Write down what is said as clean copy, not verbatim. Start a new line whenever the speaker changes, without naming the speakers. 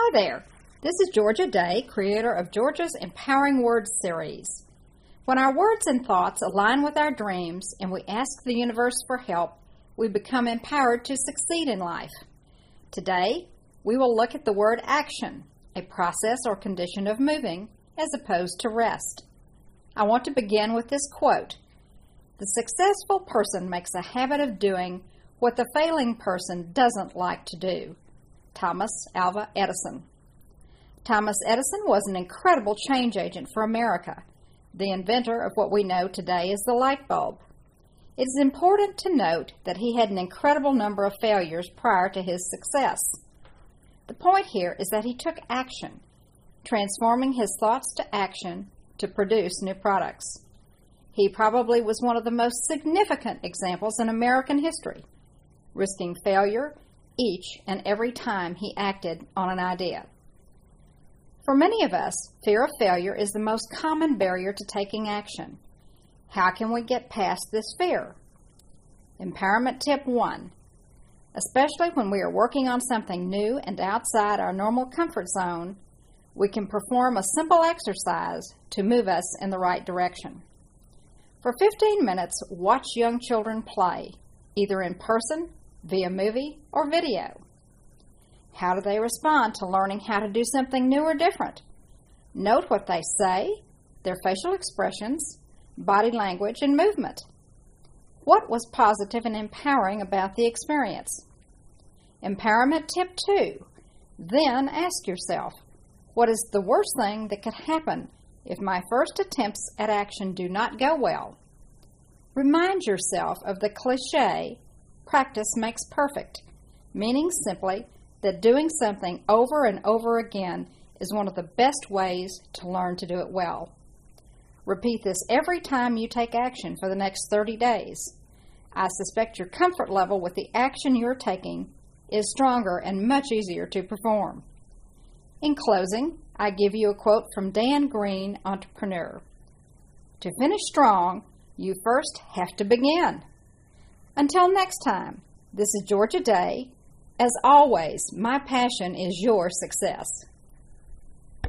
Hi there, this is Georgia Day, creator of Georgia's Empowering Words series. When our words and thoughts align with our dreams and we ask the universe for help, we become empowered to succeed in life. Today, we will look at the word action, a process or condition of moving, as opposed to rest. I want to begin with this quote. The successful person makes a habit of doing what the failing person doesn't like to do. Thomas Alva Edison. Thomas Edison was an incredible change agent for America, the inventor of what we know today as the light bulb. It is important to note that he had an incredible number of failures prior to his success. The point here is that he took action, transforming his thoughts to action to produce new products. He probably was one of the most significant examples in American history, risking failure each and every time he acted on an idea. For many of us, fear of failure is the most common barrier to taking action. How can we get past this fear? Empowerment tip 1. Especially when we are working on something new and outside our normal comfort zone, we can perform a simple exercise to move us in the right direction. For 15 minutes, watch young children play, either in person, via movie, or video. How do they respond to learning how to do something new or different? Note what they say, their facial expressions, body language, and movement. What was positive and empowering about the experience? Empowerment tip 2. Then ask yourself, what is the worst thing that could happen if my first attempts at action do not go well? Remind yourself of the cliche, practice makes perfect, meaning simply that doing something over and over again is one of the best ways to learn to do it well. Repeat this every time you take action for the next 30 days. I suspect your comfort level with the action you're taking is stronger and much easier to perform. In closing, I give you a quote from Dan Green, entrepreneur. To finish strong, you first have to begin. Until next time, this is Georgia Day. As always, my passion is your success.